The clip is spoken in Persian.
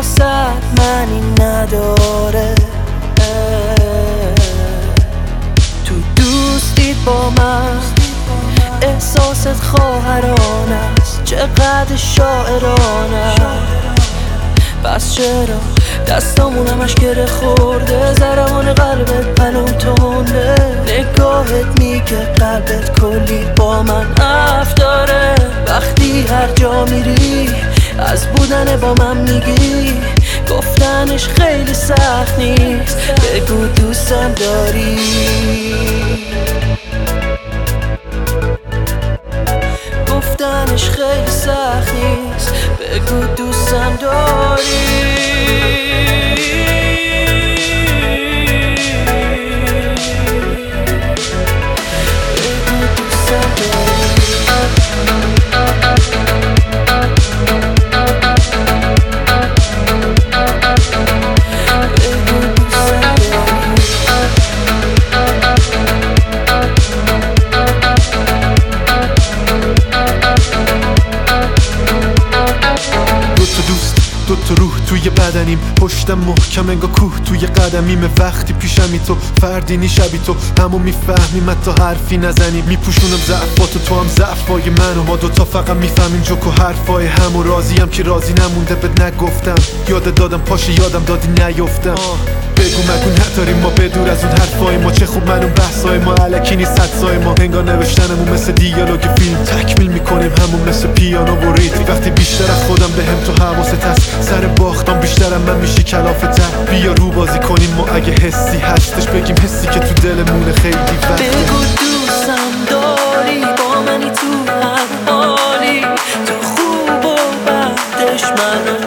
واسد معنی نداره تو دوستی با من احساست خواهرانه است، چقدر شاعرانه. پس چرا دستامون همش گره خورده، ضربان قلبت پلم تونده، نگاهت میگه قلبت کلی با من حرف داره. وقتی هر جا میری از بودن با من میگی، گفتنش خیلی سخت نیست، بگو دوستم داری. گفتنش خیلی سخت نیست، بگو دوستم داری. دوتا روح توی بدنیم، پشتم محکم انگار کوه توی قدمیم. وقتی پیشمی تو فردی شبی تو، همو میفهمیم حتی حرفی نزنیم. میپوشونم ضعفاتو تو هم ضعفای منو، ما دوتا فقط میفهمیم جوک و حرفای همو. راضیم که راضی نمونده بهت نگفتم، یاد دادم پاشه یادم دادی نیفتم. بگو مگو نداریم ما بدور از اون حرفای ما، چه خوب من اون بحثای ما علکی نیست حدسای ما. انگار نوشتنمون مثل دیالوگ فیلم، تکمیل میکنیم همون مثل پیانو و ریتم. وقتی بیشتر از خودم بهم تو حواست هست، سر باختم بیشترم من میشی کلافتر. بیا رو بازی کنیم ما اگه حسی هستش، بگیم حسی که تو دلمونه خیلی وقت. بگو دوستم داری، با منی تو هر حالی، تو خوب و بدش منو